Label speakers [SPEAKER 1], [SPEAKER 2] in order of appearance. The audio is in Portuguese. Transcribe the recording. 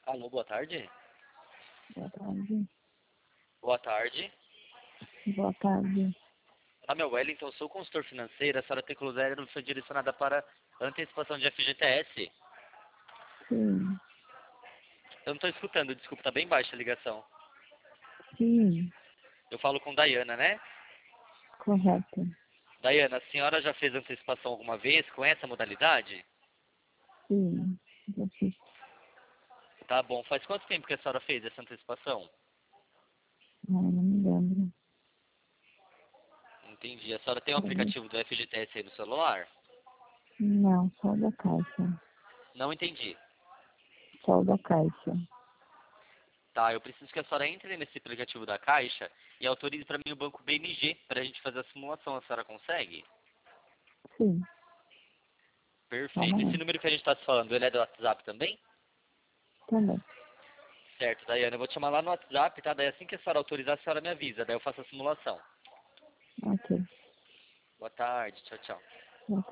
[SPEAKER 1] Alô, boa tarde.
[SPEAKER 2] Boa tarde.
[SPEAKER 1] Boa tarde.
[SPEAKER 2] Boa tarde.
[SPEAKER 1] Meu nome é Wellington, eu sou consultor financeiro. A senhora tem Cruzeiro foi direcionada para antecipação de FGTS.
[SPEAKER 2] Sim.
[SPEAKER 1] Eu não estou escutando, desculpa, está bem baixa a ligação.
[SPEAKER 2] Sim.
[SPEAKER 1] Eu falo com Dayana, né?
[SPEAKER 2] Correto.
[SPEAKER 1] Dayana, a senhora já fez antecipação alguma vez com essa modalidade?
[SPEAKER 2] Sim. Já fiz.
[SPEAKER 1] Tá bom. Faz quanto tempo que a senhora fez essa antecipação?
[SPEAKER 2] Não me lembro.
[SPEAKER 1] Entendi. A senhora tem o aplicativo do FGTS aí no celular?
[SPEAKER 2] Não, só da Caixa.
[SPEAKER 1] Não entendi.
[SPEAKER 2] Só da Caixa.
[SPEAKER 1] Tá, eu preciso que a senhora entre nesse aplicativo da Caixa e autorize para mim o banco BMG para a gente fazer a simulação. A senhora consegue?
[SPEAKER 2] Sim.
[SPEAKER 1] Perfeito. Esse
[SPEAKER 2] Amanhã.
[SPEAKER 1] número que a gente está se falando, ele é do WhatsApp também?
[SPEAKER 2] Também.
[SPEAKER 1] Certo, Daiane, eu vou te chamar lá no WhatsApp, tá? Daí assim que a senhora autorizar, a senhora me avisa. Daí eu faço a simulação.
[SPEAKER 2] Ok.
[SPEAKER 1] Boa tarde, tchau, tchau.